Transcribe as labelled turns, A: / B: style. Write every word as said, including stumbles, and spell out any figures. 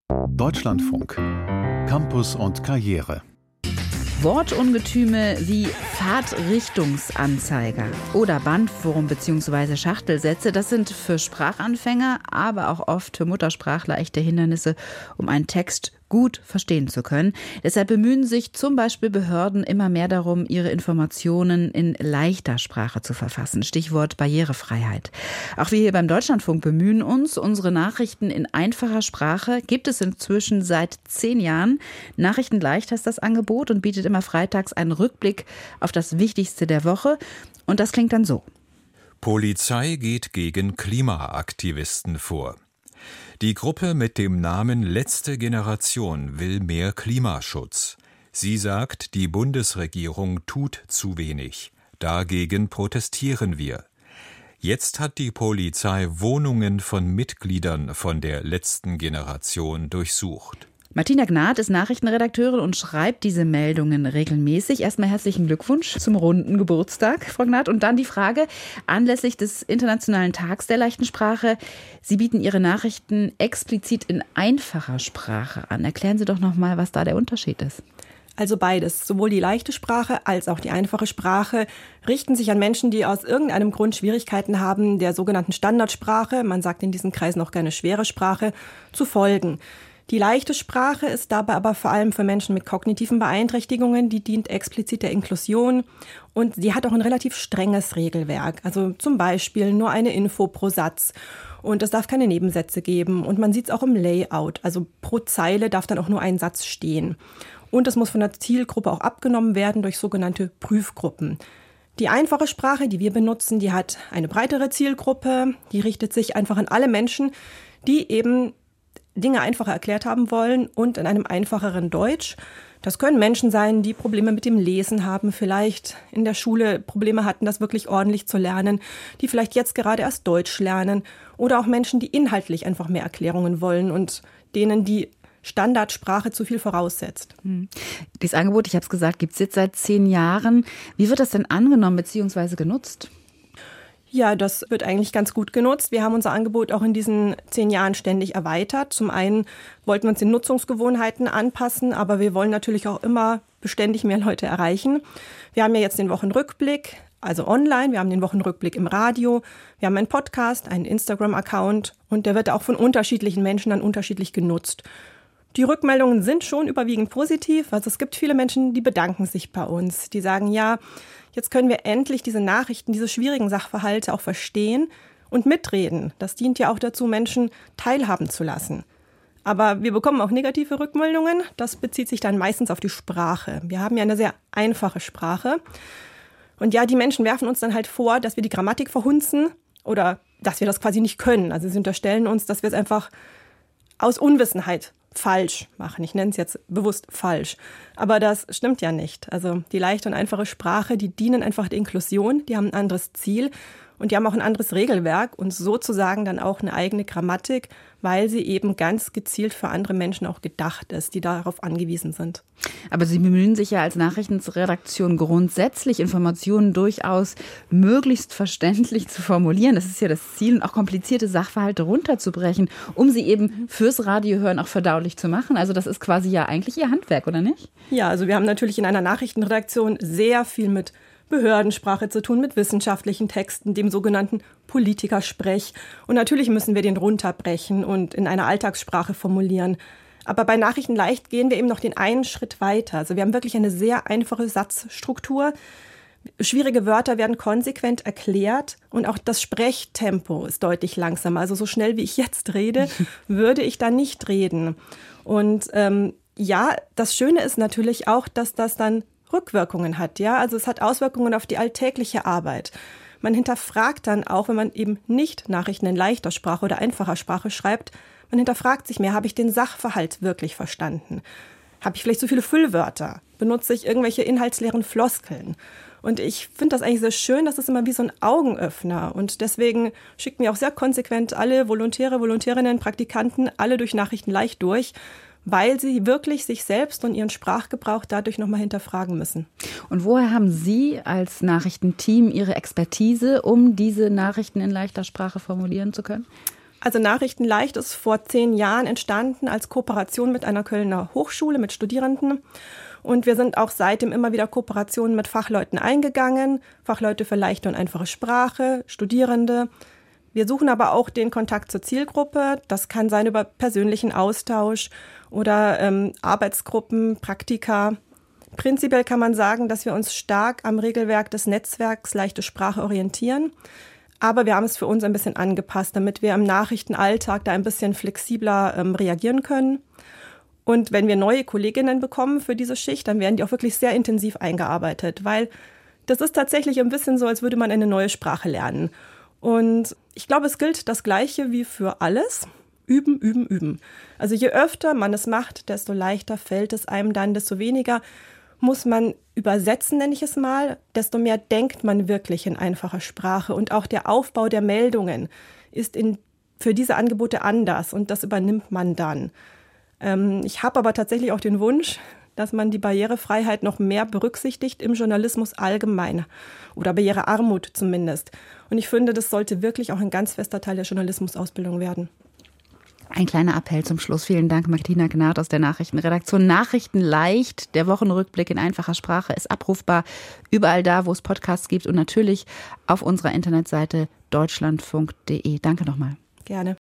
A: Deutschlandfunk. Campus und Karriere.
B: Wortungetüme wie Fahrtrichtungsanzeiger oder Bandwurm bzw. Schachtelsätze, das sind für Sprachanfänger, aber auch oft für Muttersprachler echte Hindernisse, um einen Text gut verstehen zu können. Deshalb bemühen sich zum Beispiel Behörden immer mehr darum, ihre Informationen in leichter Sprache zu verfassen. Stichwort Barrierefreiheit. Auch wir hier beim Deutschlandfunk bemühen uns, unsere Nachrichten in einfacher Sprache. Gibt es inzwischen seit zehn Jahren. Nachrichten leicht heißt das Angebot und bietet immer freitags einen Rückblick auf das Wichtigste der Woche. Und das klingt dann so.
C: Polizei geht gegen Klimaaktivisten vor. Die Gruppe mit dem Namen Letzte Generation will mehr Klimaschutz. Sie sagt, die Bundesregierung tut zu wenig. Dagegen protestieren wir. Jetzt hat die Polizei Wohnungen von Mitgliedern von der Letzten Generation durchsucht.
B: Martina Gnad ist Nachrichtenredakteurin und schreibt diese Meldungen regelmäßig. Erstmal herzlichen Glückwunsch zum runden Geburtstag, Frau Gnad. Und dann die Frage, anlässlich des Internationalen Tags der leichten Sprache, Sie bieten Ihre Nachrichten explizit in einfacher Sprache an. Erklären Sie doch noch mal, was da der Unterschied ist.
D: Also beides, sowohl die leichte Sprache als auch die einfache Sprache, richten sich an Menschen, die aus irgendeinem Grund Schwierigkeiten haben, der sogenannten Standardsprache, man sagt in diesen Kreisen auch gerne schwere Sprache, zu folgen. Die leichte Sprache ist dabei aber vor allem für Menschen mit kognitiven Beeinträchtigungen, die dient explizit der Inklusion und sie hat auch ein relativ strenges Regelwerk. Also zum Beispiel nur eine Info pro Satz und es darf keine Nebensätze geben und man sieht es auch im Layout. Also pro Zeile darf dann auch nur ein Satz stehen und es muss von der Zielgruppe auch abgenommen werden durch sogenannte Prüfgruppen. Die einfache Sprache, die wir benutzen, die hat eine breitere Zielgruppe, die richtet sich einfach an alle Menschen, die eben Dinge einfacher erklärt haben wollen und in einem einfacheren Deutsch. Das können Menschen sein, die Probleme mit dem Lesen haben, vielleicht in der Schule Probleme hatten, das wirklich ordentlich zu lernen, die vielleicht jetzt gerade erst Deutsch lernen oder auch Menschen, die inhaltlich einfach mehr Erklärungen wollen und denen die Standardsprache zu viel voraussetzt.
B: Hm. Dieses Angebot, ich habe es gesagt, gibt es jetzt seit zehn Jahren. Wie wird das denn angenommen bzw. genutzt?
D: Ja, das wird eigentlich ganz gut genutzt. Wir haben unser Angebot auch in diesen zehn Jahren ständig erweitert. Zum einen wollten wir uns den Nutzungsgewohnheiten anpassen, aber wir wollen natürlich auch immer beständig mehr Leute erreichen. Wir haben ja jetzt den Wochenrückblick, also online. Wir haben den Wochenrückblick im Radio. Wir haben einen Podcast, einen Instagram-Account und der wird auch von unterschiedlichen Menschen dann unterschiedlich genutzt. Die Rückmeldungen sind schon überwiegend positiv. Also es gibt viele Menschen, die bedanken sich bei uns. Die sagen, ja, jetzt können wir endlich diese Nachrichten, diese schwierigen Sachverhalte auch verstehen und mitreden. Das dient ja auch dazu, Menschen teilhaben zu lassen. Aber wir bekommen auch negative Rückmeldungen. Das bezieht sich dann meistens auf die Sprache. Wir haben ja eine sehr einfache Sprache. Und ja, die Menschen werfen uns dann halt vor, dass wir die Grammatik verhunzen oder dass wir das quasi nicht können. Also sie unterstellen uns, dass wir es einfach aus Unwissenheit falsch machen. Ich nenne es jetzt bewusst falsch. Aber das stimmt ja nicht. Also die leichte und einfache Sprache, die dienen einfach der Inklusion, die haben ein anderes Ziel und die haben auch ein anderes Regelwerk und sozusagen dann auch eine eigene Grammatik, weil sie eben ganz gezielt für andere Menschen auch gedacht ist, die darauf angewiesen sind.
B: Aber Sie bemühen sich ja als Nachrichtenredaktion grundsätzlich, Informationen durchaus möglichst verständlich zu formulieren. Das ist ja das Ziel, und auch komplizierte Sachverhalte runterzubrechen, um sie eben fürs Radiohören auch verdaulich zu machen. Also das ist quasi ja eigentlich Ihr Handwerk, oder nicht?
D: Ja, also wir haben natürlich in einer Nachrichtenredaktion sehr viel mit Behördensprache zu tun, mit wissenschaftlichen Texten, dem sogenannten Politikersprech. Und natürlich müssen wir den runterbrechen und in einer Alltagssprache formulieren. Aber bei Nachrichten leicht gehen wir eben noch den einen Schritt weiter. Also wir haben wirklich eine sehr einfache Satzstruktur. Schwierige Wörter werden konsequent erklärt und auch das Sprechtempo ist deutlich langsamer. Also so schnell wie ich jetzt rede, würde ich da nicht reden. Und ähm, ja, das Schöne ist natürlich auch, dass das dann Rückwirkungen hat, ja, also es hat Auswirkungen auf die alltägliche Arbeit. Man hinterfragt dann auch, wenn man eben nicht Nachrichten in leichter Sprache oder einfacher Sprache schreibt, man hinterfragt sich mehr, habe ich den Sachverhalt wirklich verstanden? Habe ich vielleicht so viele Füllwörter? Benutze ich irgendwelche inhaltsleeren Floskeln? Und ich finde das eigentlich sehr schön, das ist immer wie so ein Augenöffner. Und deswegen schicken wir auch sehr konsequent alle Volontäre, Volontärinnen, Praktikanten, alle durch Nachrichten leicht durch, weil sie wirklich sich selbst und ihren Sprachgebrauch dadurch nochmal hinterfragen müssen.
B: Und woher haben Sie als Nachrichtenteam Ihre Expertise, um diese Nachrichten in leichter Sprache formulieren zu können?
D: Also Nachrichten leicht ist vor zehn Jahren entstanden als Kooperation mit einer Kölner Hochschule, mit Studierenden. Und wir sind auch seitdem immer wieder Kooperationen mit Fachleuten eingegangen. Fachleute für leichte und einfache Sprache, Studierende. Wir suchen aber auch den Kontakt zur Zielgruppe. Das kann sein über persönlichen Austausch oder ähm, Arbeitsgruppen, Praktika. Prinzipiell kann man sagen, dass wir uns stark am Regelwerk des Netzwerks Leichte Sprache orientieren. Aber wir haben es für uns ein bisschen angepasst, damit wir im Nachrichtenalltag da ein bisschen flexibler ähm, reagieren können. Und wenn wir neue Kolleginnen bekommen für diese Schicht, dann werden die auch wirklich sehr intensiv eingearbeitet, weil das ist tatsächlich ein bisschen so, als würde man eine neue Sprache lernen. Und ich glaube, es gilt das Gleiche wie für alles. Üben, üben, üben. Also je öfter man es macht, desto leichter fällt es einem dann, desto weniger muss man übersetzen, nenne ich es mal, desto mehr denkt man wirklich in einfacher Sprache. Und auch der Aufbau der Meldungen ist in, für diese Angebote anders und das übernimmt man dann. Ähm, ich habe aber tatsächlich auch den Wunsch, dass man die Barrierefreiheit noch mehr berücksichtigt im Journalismus allgemein oder Barrierearmut zumindest. Und ich finde, das sollte wirklich auch ein ganz fester Teil der Journalismusausbildung werden.
B: Ein kleiner Appell zum Schluss. Vielen Dank, Martina Gnad aus der Nachrichtenredaktion. Nachrichten leicht, der Wochenrückblick in einfacher Sprache ist abrufbar überall da, wo es Podcasts gibt und natürlich auf unserer Internetseite deutschlandfunk punkt de. Danke nochmal.
D: Gerne.